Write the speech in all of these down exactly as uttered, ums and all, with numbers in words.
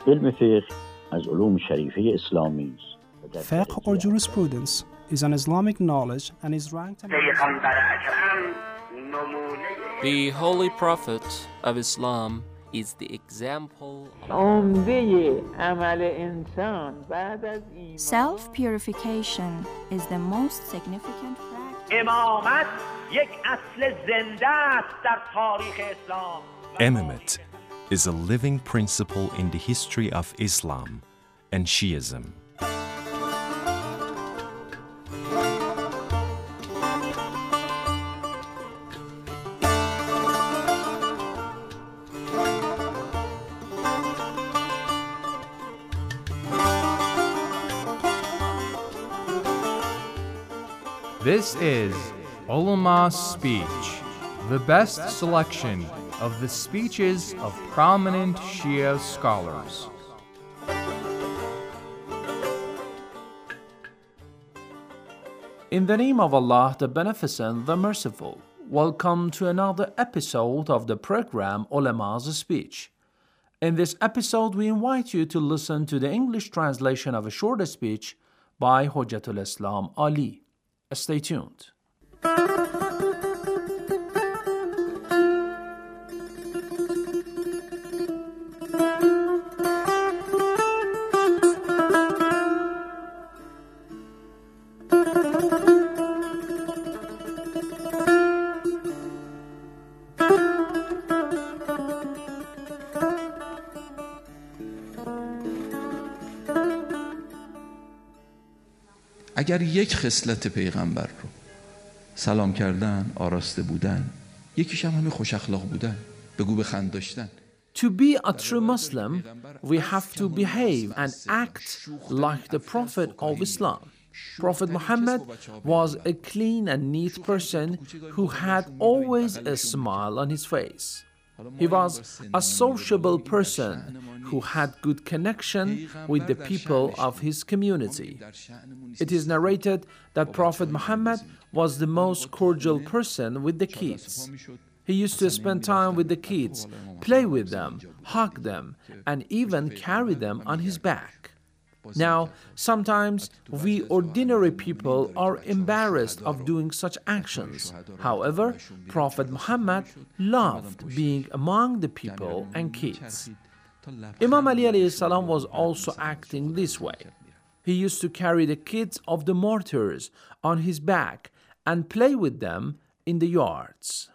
علم فقه از علوم شریفه اسلامی است. Fiqh or jurisprudence is an Islamic knowledge and is ranked among The Holy Prophet of Islam is the example of Self-purification is the most significant practice. Imamate is a living principle in the history of Islam and Shiism. This is Ulama's Speech, the best selection of the speeches of prominent Shia scholars. In the name of Allah, the Beneficent, the Merciful, welcome to another episode of the program Ulama's Speech. In this episode, we invite you to listen to the English translation of a short speech by Hujjatul Islam Ali. Stay tuned. اگر یک خصلت پیغمبر رو سلام کردن، آراسته بودن، یکیش هم همین خوش اخلاق بودن، بگو بخند داشتن. To be a true Muslim, we have to behave and act like the Prophet of Islam. Prophet Muhammad was a clean and neat person who had always a smile on his face. He was a sociable person who had good connection with the people of his community. It is narrated that Prophet Muhammad was the most cordial person with the kids. He used to spend time with the kids, play with them, hug them, and even carry them on his back. Now, sometimes we ordinary people are embarrassed of doing such actions. However, Prophet Muhammad loved being among the people and kids. Imam Ali alayhi salam was also acting this way. He used to carry the kids of the martyrs on his back and play with them in the yards.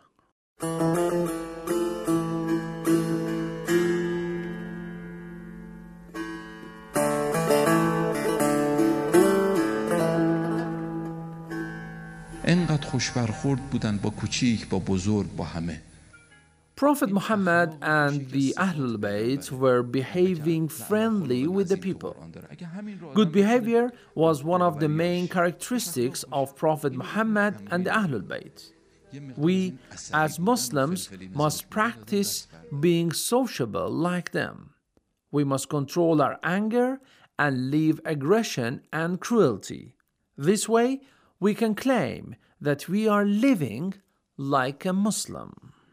انقدر خوش برخورد بودن با کوچیک، با بزرگ، با همه. Prophet Muhammad and the Ahlul Bayt were behaving friendly with the people. Good behavior was one of the main characteristics of Prophet Muhammad and the Ahlul Bayt. We, as Muslims, must practice being sociable like them. We must control our anger and leave aggression and cruelty. This way, we can claim that we are living like a Muslim.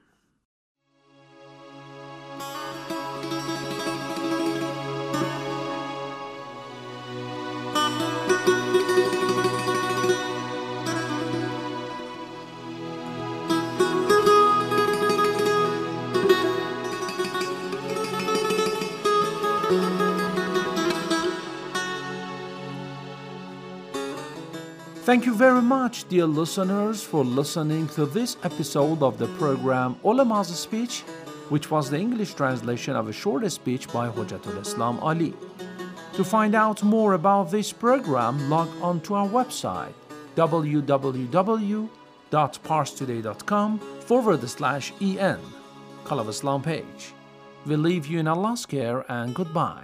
Thank you very much, dear listeners, for listening to this episode of the program Ulama's Speech, which was the English translation of a short speech by Hujjatul Islam Ali. To find out more about this program, log on to our website w w w dot pars today dot com forward slash en, Call of Islam page. We leave you in Allah's care and goodbye.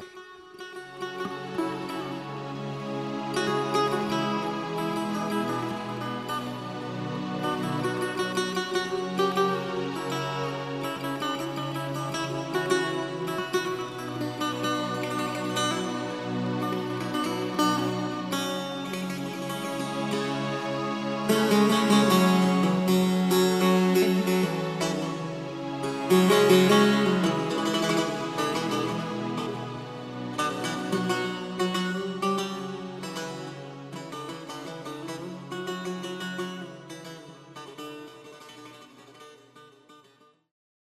Thank you.